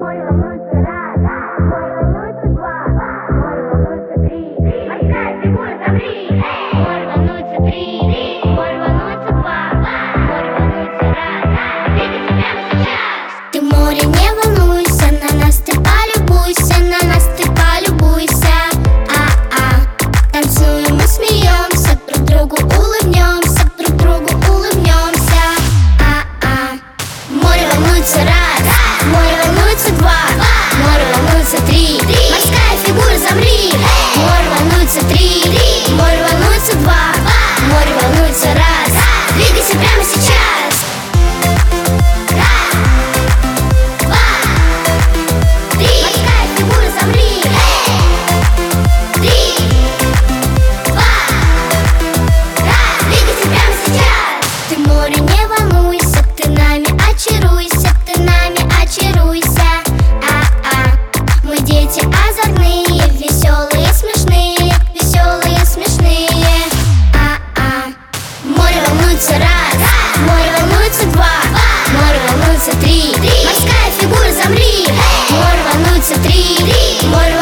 Море волнуется раз, море волнуется два, море волнуется три. Морская фигура, замри. Море волнуется три, море волнуется два, море волнуется раз. Двигайся прямо сейчас. Ты, море, не волнуйся, на нас ты полюбуйся, на нас ты полюбуйся. Танцуем и смеемся, друг другу улыбнемся, друг другу улыбнемся. Море волнуется раз, море волнуется два, море волнуется три. Морская фигура, замри. Море волнуется три, море волнуется два, море волнуется раз. Двигайся прямо сейчас. Раз, два, три. Морская фигура, замри. Три, два, раз. Двигайся прямо сейчас. Ты, море, не волнуйся, ты нами очаруйся, ты нами очаруйся. Мы дети озорные, веселые, смешные, веселые, смешные. Море волнуется раз, море волнуется два, море волнуется три. Морская фигура, замри. Море волнуется три, море